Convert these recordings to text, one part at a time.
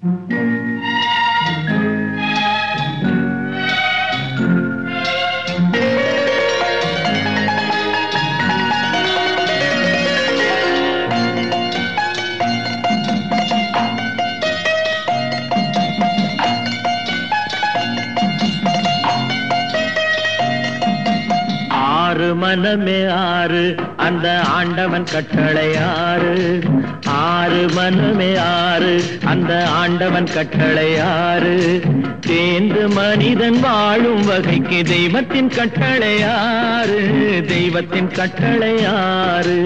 ஆறு மனமே ஆறு அந்த ஆண்டவன் கட்டளை ஆறு. ஆறு மனமே ஆறு அந்த ஆண்டவன் கட்டளை ஆறு. தேர்ந்து மனிதன் வாழும் வகைக்கு தெய்வத்தின் கட்டளை ஆறு. தெய்வத்தின் கட்டளை ஆறு.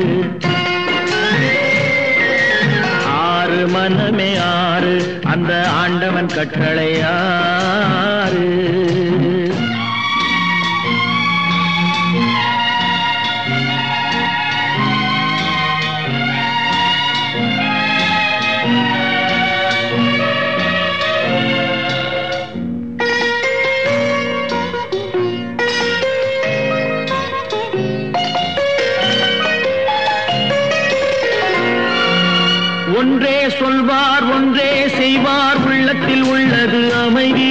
ஆறு மனமே ஆறு அந்த ஆண்டவன் கட்டளை ஆறு. ஒன்றே சொல்வார் ஒன்றே செய்வார் உள்ளத்தில் உள்ளது அமைதி.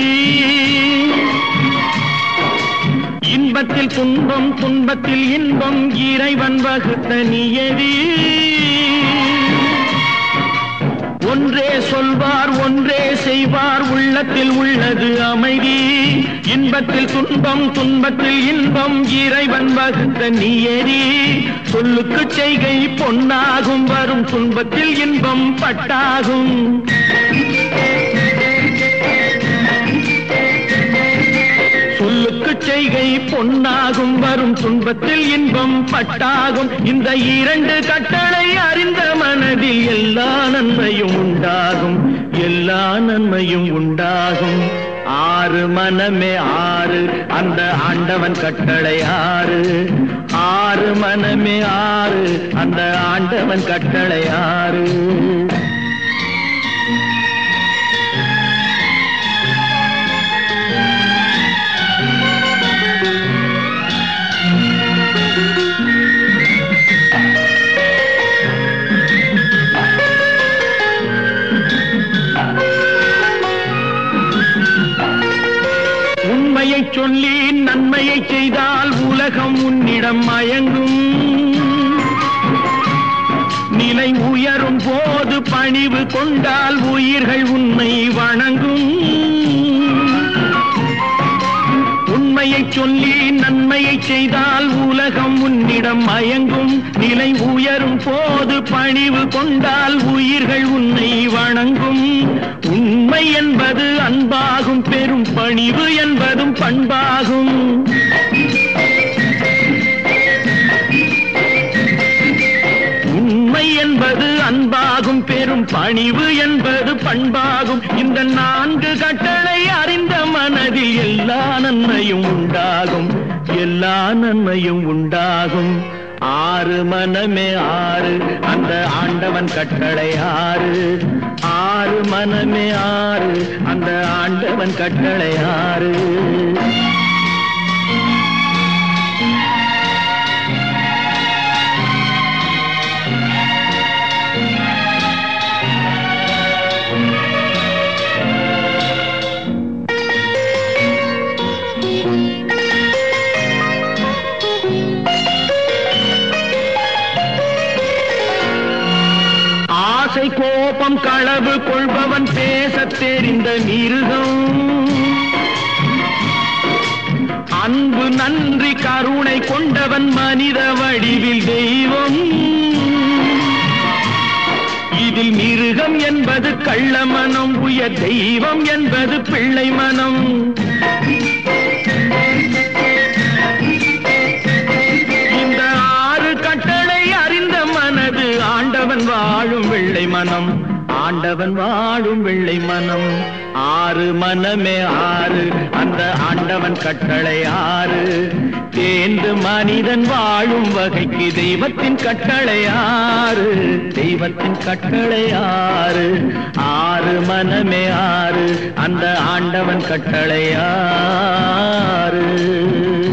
இன்பத்தில் துன்பம் துன்பத்தில் இன்பம் இறைவன் வகுத்த நியதி. ஒன்றே சொல்வார் ஒன்றே செய்வார் உள்ளத்தில் உள்ளது அமைதி. இன்பத்தில் துன்பம் துன்பத்தில் இன்பம் இறைவன் வகுத்த நியதி. சொல்லுக்கு செய்கை பொன்னாகும் வரும் துன்பத்தில் இன்பம் பட்டாகும். சொல்லுக்கு செய்கை பொன்னாகும் வரும் துன்பத்தில் இன்பம் பட்டாகும். இந்த இரண்டு கட்டளை அறிந்த மனதில் எல்லா நன்மையும் உண்டாகும். எல்லா நன்மையும் உண்டாகும். ஆறு மனமே ஆறு அந்த ஆண்டவன் கட்டளை ஆறு. ஆறு மனமே ஆறு அந்த ஆண்டவன் கட்டளை ஆறு. உண்மையை சொல்லி நன்மையை செய்தால் உலகம் உன்னிடம் மயங்கும். நிலை உயரும் போது பணிவு கொண்டால் உயிர்கள் உன்னை வணங்கும். உண்மையை சொல்லி நன்மையை செய்தால் உலகம் உன்னிடம் மயங்கும். நிலை உயரும் போது பணிவு கொண்டால் உயிர்கள் உன்னை வணங்கும். உண்மை என்பது அன்பாகும் பெரும் பணிவு என்பதும் பண்பாகும். உண்மை என்பது அன்பாகும் பெரும் பணிவு என்பது பண்பாகும். இந்த நான்கு கட்டளை அறிந்த மனதில் எல்லா நன்மையும் உண்டாகும். எல்லா நன்மையும் உண்டாகும். ஆறு மனமே ஆறு அந்த ஆண்டவன் கட்டளை ஆறு. ஆறு மனமே ஆறு அந்த ஆண்டவன் கட்டளை ஆறு. ஆசை கோபம் களவு கொள்பவன் பேசத் தெரிந்த மிருகம். அன்பு நன்றி கருணை கொண்டவன் மனித வடிவில் தெய்வம். இதில் மிருகம் என்பது கள்ள மனம். உயர் தெய்வம் என்பது பிள்ளை மனம். இந்த ஆறு கட்டளை அறிந்த மனது ஆண்டவன் வாழும் வெள்ளை மனம். ஆண்டவன் வாழும் வெள்ளை மனம். ஆறு மனமே ஆறு அந்த ஆண்டவன் கட்டளை ஆறு. தேர்ந்து மனிதன் வாழும் வகைக்கு தெய்வத்தின் கட்டளை ஆறு. தெய்வத்தின் கட்டளை ஆறு. ஆறு மனமே ஆறு அந்த ஆண்டவன் கட்டளை ஆறு.